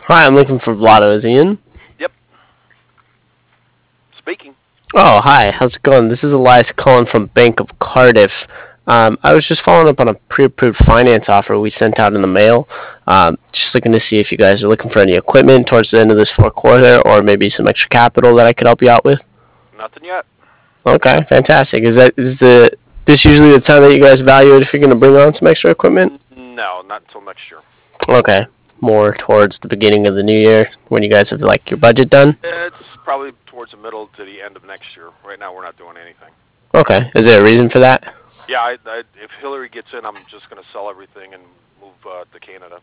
Hi, I'm looking for Vlado. Is he in? Yep. Speaking. Oh, hi. How's it going? This is Elias calling from Bank of Cardiff. I was just following up on a pre-approved finance offer we sent out in the mail. Just looking to see if you guys are looking for any equipment towards the end of this fourth quarter, or maybe some extra capital that I could help you out with. Nothing yet. Okay, fantastic. Is this usually the time that you guys evaluate if you're going to bring on some extra equipment? No, not until next year. Okay, more towards the beginning of the new year when you guys have like your budget done. It's probably towards the middle to the end of next year. Right now, we're not doing anything. Okay, is there a reason for that? Yeah, if Hillary gets in, I'm just going to sell everything and move to Canada.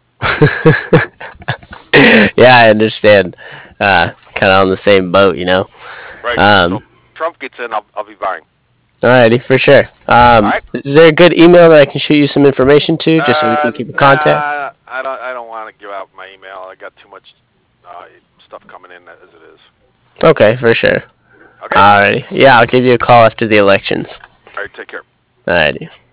Yeah, I understand. Kind of on the same boat, you know. Right. So Um, if Trump gets in, I'll be buying. Alrighty, for sure. All right. Is there a good email that I can shoot you some information to, just so we can keep in contact? Nah, I don't want to give out my email. I got too much stuff coming in as it is. Okay, for sure. Okay. Alrighty. Yeah, I'll give you a call after the elections. All right. Take care. Alrighty.